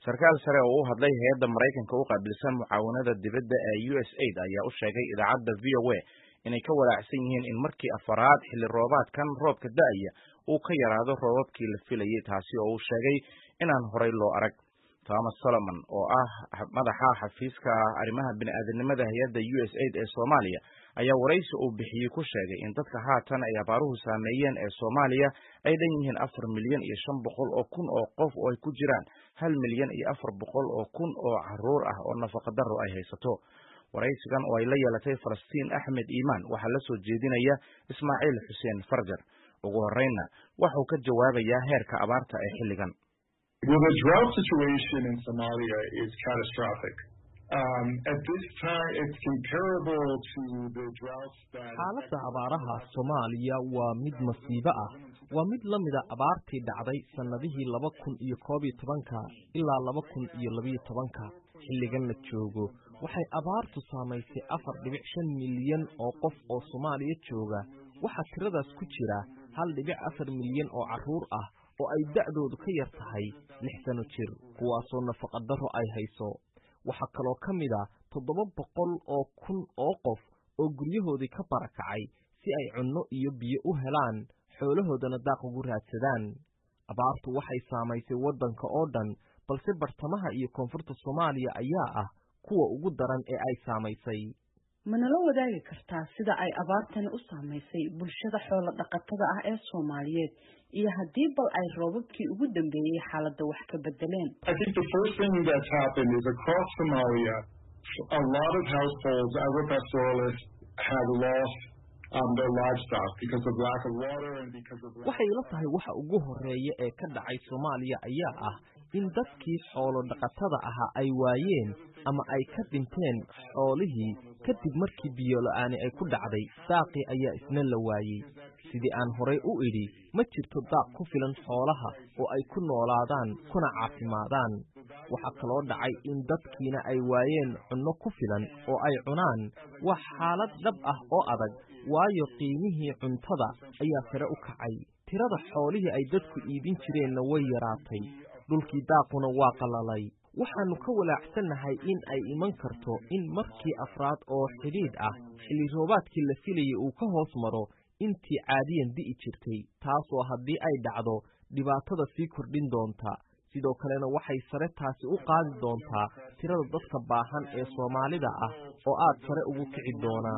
sarkaal sare oo u hadlay hay'adda Mareykanka u qaabilsan mucaawanada dibadda ee USAID ayaa u sheegay idaacadda VOA inay ka walaacsan yihiin in markii afaraad xilli roobaadkan roobka da'aya uu ka yaraado roobabkii la filayay, taasi oo uu sheegay inaan horay loo arag. Thomas Solomon oo ah madaxa xafiiska arrimaha bini'aadanimada hay'adda USAID ee Soomaaliya ayaa waraysi uu bixiyay ku sheegay in dadka haatan ay abaaruhu saameeyeen ee Soomaaliya ay dhan yihiin 4 milyan iyo 500 oo kun oo qof oo ay ku jiraan 1 milyan iyo 400 oo kun oo carruur ah oo nafaqa darro ay haysato. Waraysigan oo ay la yeelatay Falastiin Axmed Iimaan waxaa la soo jeedinaya Ismaaciil Xuseen Farjar. Ugu horreynna waxuu ka jawaabayaa heerka abaarta ee xilligan. Well, the drought situation in Somalia is catastrophic. At this time, it's comparable to the droughts that... xaaladda abaaraha Soomaaliya waa mid masiibo ah. Waa mid la mid ah abaartii dhacday sannadihii 2011 ilaa 2012. Xilligan la joogo waxay abaartu saamaysay 4.5 milyan oo qof oo Soomaaliya jooga. Waxaa tiradaas ku jira 1.4 milyan oo carruur ah oo ay da'doodu ka yar tahay 6 sano jir, kuwaasoo nafaqa darro ay hayso. waxaa kaloo ka mid ah 700 oo kun oo qof oo guryahoodii ka barakacay si ay cunno iyo biyo u helaan, xoolahoodana daaq ugu raadsadaan. abaartu waxay saamaysay waddanka oo dhan, balse bartamaha iyo koonfurta Soomaaliya ayaa ah kuwa ugu daran ee ay saamaysay. manala wadaagi kartaa sida ay abaartani u saamaysay bulshada xoolo dhaqatada ah ee Soomaaliyeed iyo haddii bal ay roobabkii ugu dambeeyay xaaladda wax ka bedeleen? I think the first thing that's happened is across Somalia, a lot of households, agropastoralists, have lost their livestock because of lack of water and because of... waxay la tahay waxa ugu horeeya ee ka dhacay Soomaaliya ayaa ah in dadkii xoolo dhaqatada ahaa ay waayeen ama ay ka dhinteen xoolihii kadib markii biyo la'aani ay ku dhacday. daaqii ayaa isna la waayey. sidii aan horay u idhi, ma jirto daaq ku filan xoolaha oo ay ku noolaadaan kuna caafimaadaan. waxaa kaloo dhacay in dadkiina ay waayeen cunno ku filan oo ay cunaan. waa xaalad dhab ah oo adag, waayo qiimihii cuntada ayaa sare u kacay. tirada xoolihii ay dadku iibin jireenna way yaraatay. dhulkii daaquna waa qalalay. waxaannu ka walaacsannahay in ay iman karto in markii afraad oo xidhiidh ah xilli roobaadkii la filayay uu ka hoos maro intii caadiyan di'i jirtay, taasoo haddii ay dhacdo dhibaatada sii kordhin doonta. sidoo kalena waxay sare taasi u qaadi doontaa tirada dadka baahan ee Soomaalida ah oo aad sare ugu kici doona.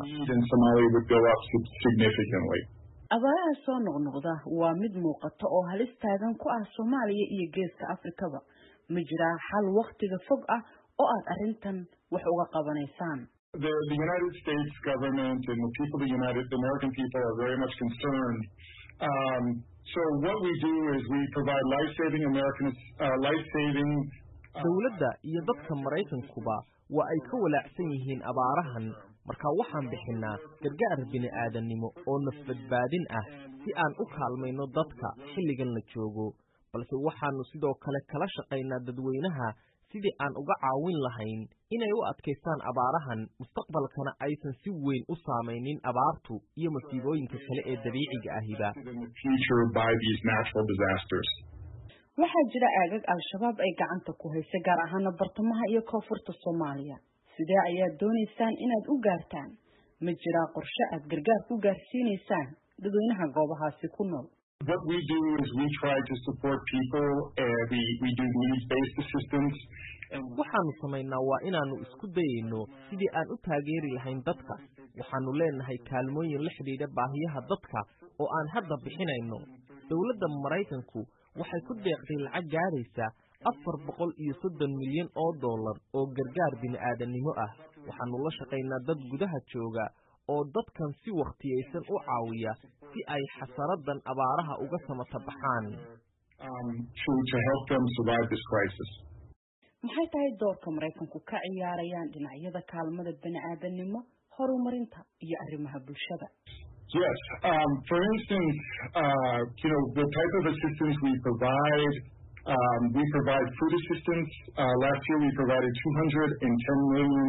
abaaraha soo noqnoqda waa mid muuqata oo halis taagan ku ah Soomaaliya iyo Geeska Afrikaba. ma jiraa xal waqtiga fog ah oo aad arrintan wax uga qabanaysaan? The United States government and the people of the American people are very much concerned. So what we do is we provide life-saving dawladda iyo dadka Mareykankuba waa ay ka walaacsan yihiin abaarahan, marka waxaan bixinaa gargaar bini'aadanimo oo nafbadbaadin ah si aan u kaalmayno dadka xilligan la joogo. balse waxaanu sidoo kale kala shaqaynaa dadweynaha sidii aan uga caawin lahayn inay u adkaystaan abaarahan, mustaqbalkana aysan si weyn u saamaynin abaartu iyo masiibooyinka kale ee dabiiciga ahiba. waxaa jira aagag al-shabaab ay gacanta ku haysa, gaar ahaan bartamaha iyo koonfurta Soomaaliya. sidee ayaad doonaysaan inaad u gaartaan? ma jiraa qorshe aad gargaar ku gaarsiinaysaan dadweynaha goobahaasi ku nool? What we do is we try to support people, we do needs-based assistance. waxaanu samaynaa waa inaannu isku dayayno sidii aan u taageeri lahayn dadka. waxaannu leenahay kaalmooyin la xidhiidha baahiyaha dadka oo aan hadda bixinayno. dawladda Mareykanku waxay ku deeqday lacag gaadhaysa $430 milyan oo gargaar bini'aadanimo ah. waxaannu la shaqaynaa dad gudaha jooga oo dadkan si waqtiyaysan u caawiya si ay xasaradan abaaraha uga samata baxaan. To help them survive this crisis. maxay tahay doorka Mareykanku ka ciyaarayaan dhinacyada kaalmada bini'aadanimo, horumarinta iyo arrimaha bulshada? Yes, for instance, the type of assistance we provide food assistance. Last year we provided $210 million.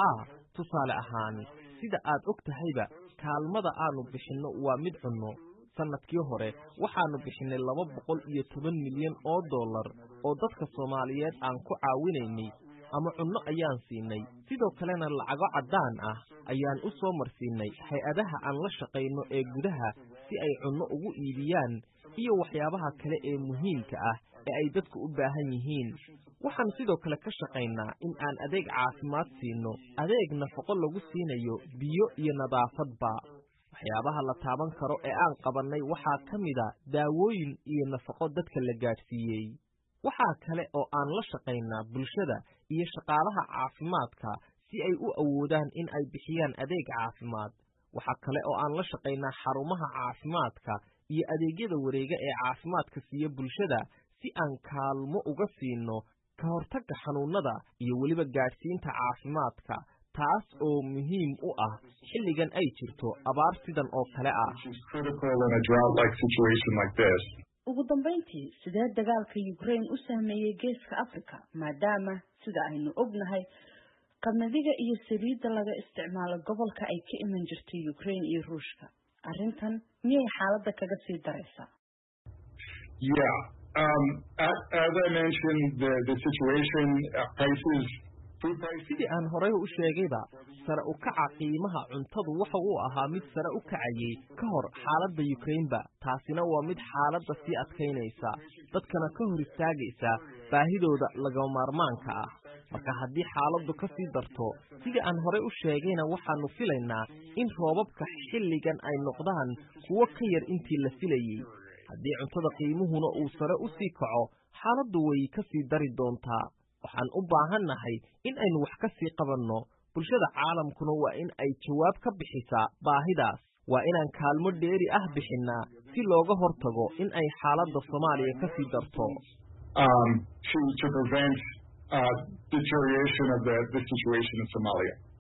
tusaale ahaan, sida aad og tahayba, kaalmada aanu bixinno waa mid cunno. sanadkii hore waxaanu bixinay $210 milyan oo dadka Soomaaliyeed aan ku caawinaynay ama cunno ayaan siinay sidoo kalena lacago caddaan ah ayaan u soo marsiinay hay-adaha aan la shaqayno ee gudaha si ay cunno ugu iibiyaan iyo waxyaabaha kale ee muhiimka ah ee ay dadku u baahan yihiin waxaan sidoo kale ka shaqaynaa in aan adeeg caafimaad siino adeeg nafaqo lagu siinayo biyo iyo nadaafadba waxyaabaha la taaban karo ee aan qabanay waxaa ka mid ah daawooyin iyo nafaqo dadka la gaadhsiiyey waxaa kale oo aan la shaqaynaa bulshada iyo shaqaalaha caafimaadka si ay u awoodaan in ay bixiyaan adeeg caafimaad waxa kale oo aan la shaqaynaa xarumaha caafimaadka iyo adeegyada wareega ee caafimaadka siiya bulshada si aan kaalmo uga siino ka hortagga xanuunada iyo weliba gaadhsiinta caafimaadka taas oo muhiim u ah xilligan ay jirto abaar sidan oo kale ah ugu dambeyntii sidee dagaalka Ukraine u saameeyay geeska Afrika maadaama sida aynu ognahay qamadiga iyo saliidda laga isticmaalo gobolka ay ka iman jirtay Ukraine iyo Ruushka arrintan miyay xaaladda kaga sii daraysaa as I mentioned the situation prices sidii aan horey u sheegayba sare u kaca qiimaha cuntadu waxa uu ahaa mid sare u kacayay ka hor xaaladda Ukraine-ba taasina waa mid xaaladda sii adkaynaysa dadkana ka hor istaagaysa baahidooda laga maarmaanka ah marka haddii xaaladdu ka sii darto sidii aan horey u sheegayna waxaanu filaynaa in roobabka xilligan ay noqdaan kuwo ka yar intii la filayay haddii cuntada qiimuhuna uu sare u sii kaco xaaladdu way ka sii dari doontaa waxaan u baahannahay in aynu wax ka sii qabanno bulshada caalamkuna waa in ay jawaab ka bixisaa baahidaas waa inaan kaalmo dheeri ah bixinnaa si looga hortago in ay xaaladda Soomaaliya ka sii darto to prevent deterioration of the situation in Somalia